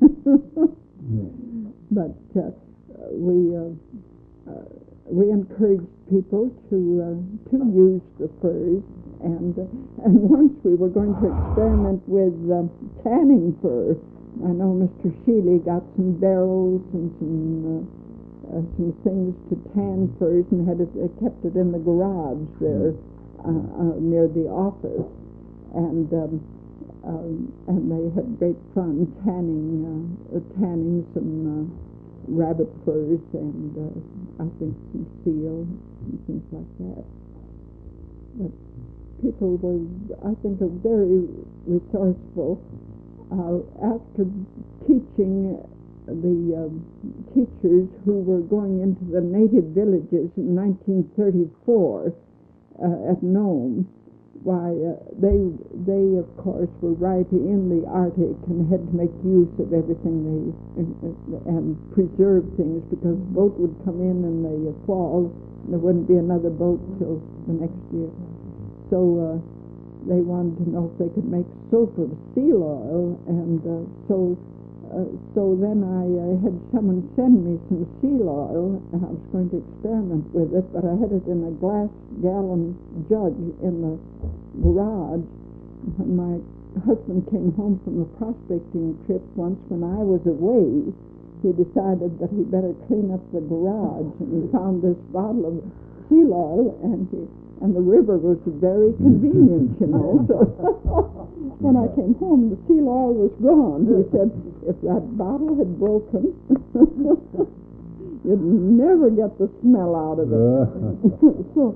But uh, we uh, uh, we encouraged people to uh, to use the furs, and uh, and once we were going to experiment with uh, tanning fur. I know Mister Shealy got some barrels and some uh, uh, some things to tan furs, and had it uh, kept it in the garage there uh, uh, near the office, and um, um, and they had great fun tanning uh, uh, tanning some uh, rabbit furs and uh, I think some seal and things like that. But people were, I think, are very resourceful. Uh, after teaching the um, teachers who were going into the native villages in nineteen thirty-four uh, at Nome, why uh, they they of course were right in the Arctic and had to make use of everything they uh, and preserve things, because the boat would come in in the fall and there wouldn't be another boat till the next year. So uh, they wanted to know if they could make soap of seal oil, and uh, so uh, so then I uh, had someone send me some seal oil, and I was going to experiment with it, but I had it in a glass gallon jug in the garage. When my husband came home from a prospecting trip once when I was away, he decided that he better clean up the garage, and he found this bottle of seal oil, and he And the river was very convenient, you know. So when I came home, the seal oil was gone. He said, if that bottle had broken, you'd never get the smell out of it. so,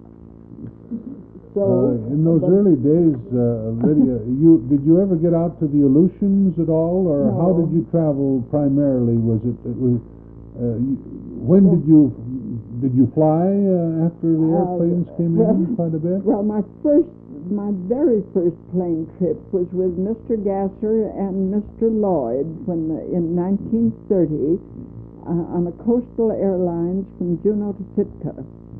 so uh, in those early days, uh, Lydia, you did you ever get out to the Aleutians at all, or no. how did you travel primarily? Was it, it was uh, you, when did you? Did you fly uh, after the airplanes uh, came well, in quite a bit? Well, my first, my very first plane trip was with Mister Gasser and Mister Lloyd when the, in nineteen thirty uh, on a Coastal Airlines from Juneau to Sitka.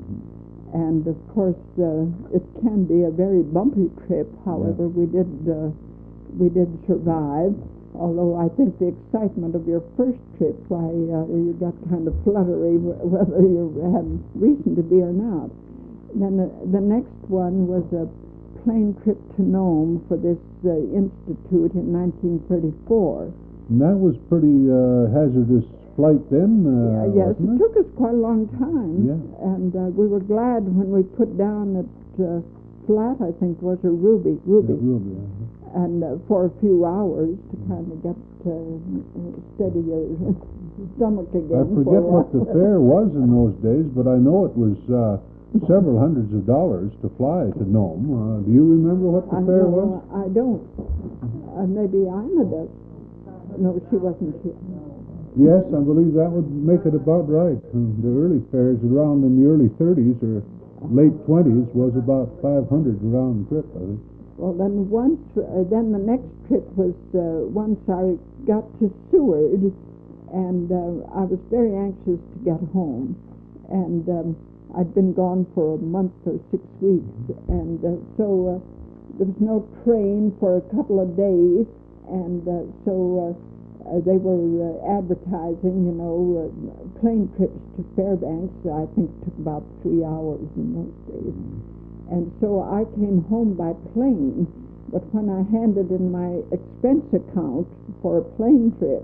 And of course, uh, it can be a very bumpy trip. However, yeah. we did uh, we did survive. Although I think the excitement of your first trip, why uh, you got kind of fluttery whether you had reason to be or not. Then uh, the next one was a plane trip to Nome for this uh, institute in nineteen thirty-four. And that was pretty uh, hazardous flight then, uh, yeah, yes, wasn't it it? took us quite a long time. Yeah. And uh, we were glad when we put down at uh, Flat, I think was a Ruby, Ruby. Yeah, Ruby, uh-huh. And uh, for a few hours to kind of get uh, steady your stomach again. I forget what the fare was in those days, but I know it was uh, several hundreds of dollars to fly to Nome. Uh, do you remember what the I fare know, was? I don't. Uh, maybe Ina does. No, she wasn't here. Yes, I believe that would make it about right. The early fares around in the early thirties or late twenties was about five hundred round trip, I think. Well, then once, uh, then the next trip was uh, once I got to Seward, and uh, I was very anxious to get home, and um, I'd been gone for a month or six weeks, and uh, so uh, there was no train for a couple of days, and uh, so uh, uh, they were uh, advertising, you know, uh, plane trips to Fairbanks. I think took about three hours in those days. And so I came home by plane, but when I handed in my expense account for a plane trip,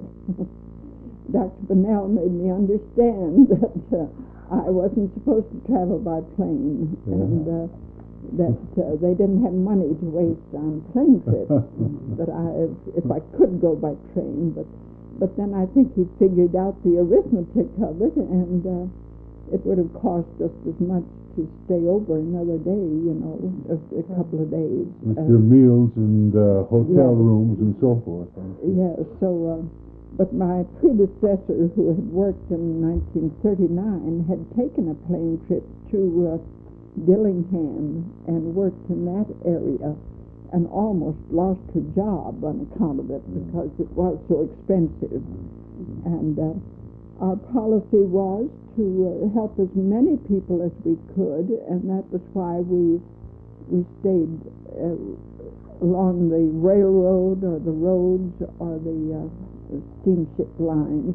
Doctor Bunnell made me understand that uh, I wasn't supposed to travel by plane, yeah. and uh, that uh, they didn't have money to waste on plane trips. That I, if I could go by train, but but then I think he figured out the arithmetic of it, and uh, it would have cost just as much to stay over another day, you know, a, a couple of days. With uh, your meals and uh, hotel yeah. rooms and so forth. Yeah, so, uh, but my predecessor, who had worked in nineteen thirty-nine, had taken a plane trip to uh, Dillingham and worked in that area. and almost lost her job on account of it because it was so expensive. And uh, our policy was to uh, help as many people as we could, and that was why we we stayed uh, along the railroad or the roads or the uh, steamship lines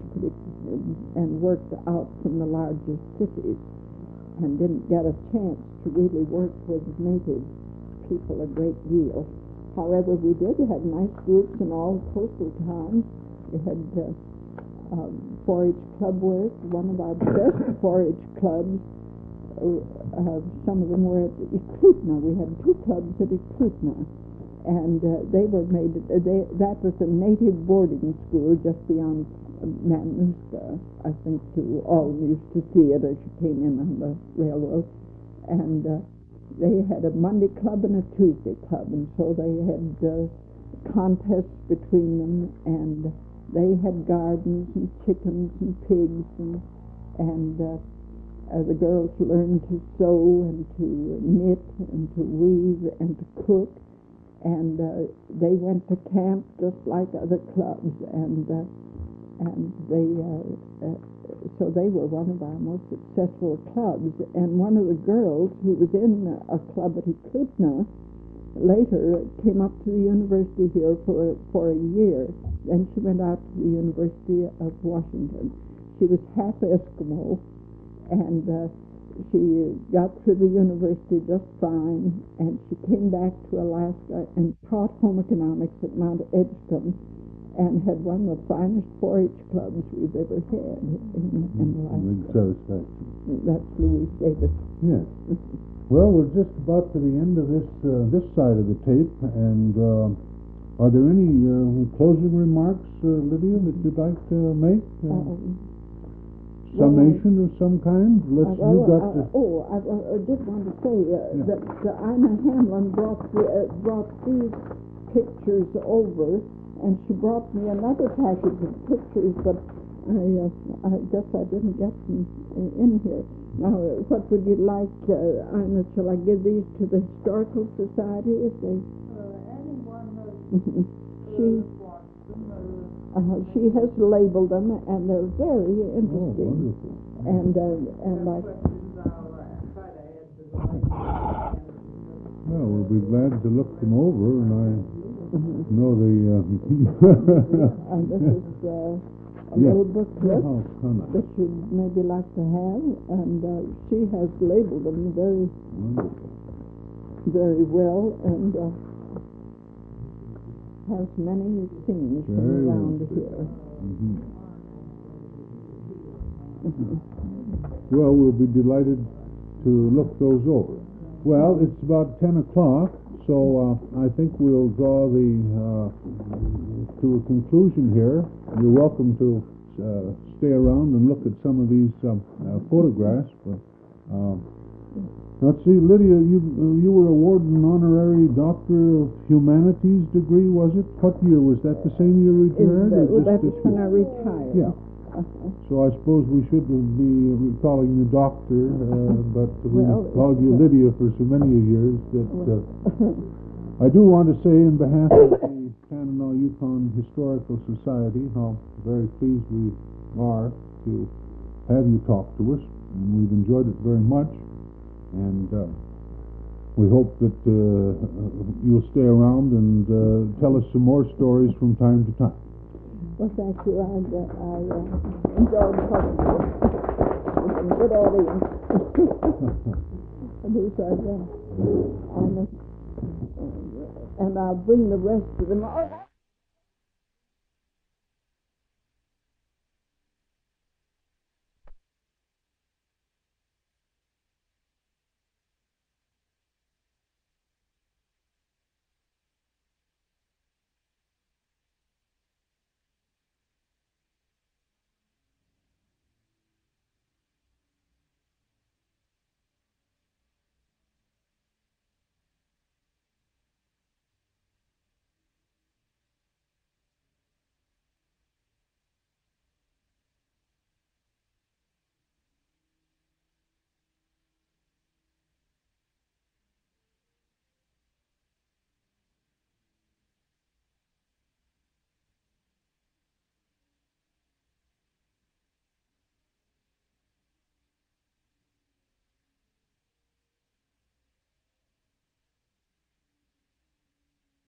and worked out from the larger cities, and didn't get a chance to really work with native people a great deal. However, we did have nice groups in all coastal towns. We had uh, um, four H club work. One of our best four H clubs, uh, uh, some of them were at Eklutna. We had two clubs at Eklutna, and uh, they were made, uh, they, that was a native boarding school just beyond Matanuska. I think you all used to see it as you came in on the railroad. And uh, they had a Monday club and a Tuesday club, and so they had uh, contests between them, and they had gardens and chickens and pigs, and and uh, uh, the girls learned to sew and to knit and to weave and to cook, and uh, they went to camp just like other clubs, and uh, and they uh, uh, so they were one of our most successful clubs. And one of the girls who was in a club at Eklutna later came up to the university here for for a year. Then she went out to the University of Washington. She was half Eskimo, and uh, she got through the university just fine, and she came back to Alaska and taught home economics at Mount Edgecombe, and had one of the finest four H clubs we've ever had in, in Alaska. Big satisfaction. That's Louise Davis. Yes. Well, we're just about to the end of this uh, this side of the tape, and uh, are there any uh, closing remarks, uh, Lydia, that you'd like to make? Uh, Um, summation of some kind? Let's. Uh, you well, got uh, the. oh, I, I did want to say uh, Yeah. that uh, Ina Hamlin brought the, uh, brought these pictures over, and she brought me another package of pictures, but I, uh, I guess I didn't get them in here. Now, uh, what would you like, uh, Ina? Shall I give these to the Historical Society if they? Uh, anyone she uh, she has labeled them, and they're very Oh, interesting. wonderful. And uh, and I. Well, we'll be glad to look them over, and I Mhm. know the. Uh, And this is uh, a Yeah. little booklet Oh, how nice. that you'd maybe like to have, and uh, she has labeled them very, Wonderful. very well, and uh, has many scenes from Very around well. here. Mhm. Well, we'll be delighted to look those over. Well, it's about ten o'clock, so uh, I think we'll draw the uh, to a conclusion here. You're welcome to uh, stay around and look at some of these um, uh, photographs. But uh, let's see, Lydia, you uh, you were awarded an honorary Doctor of Humanities degree, was it? What year was that? The same year you Is retired? that, or well, just that this was when year? I retired. Yeah. Uh-huh. So I suppose we should be calling you doctor, uh, but we've Well, called you it's, uh, Lydia for so many years that uh, Well, I do want to say in behalf of the Tanana Yukon Historical Society how very pleased we are to have you talk to us, and we've enjoyed it very much, and uh, we hope that uh, you'll stay around and uh, tell us some more stories from time to time. well, thank you. I, uh, I uh, enjoyed talking to you. It's been a good audience. These are, uh, and, uh, and I'll bring the rest of them.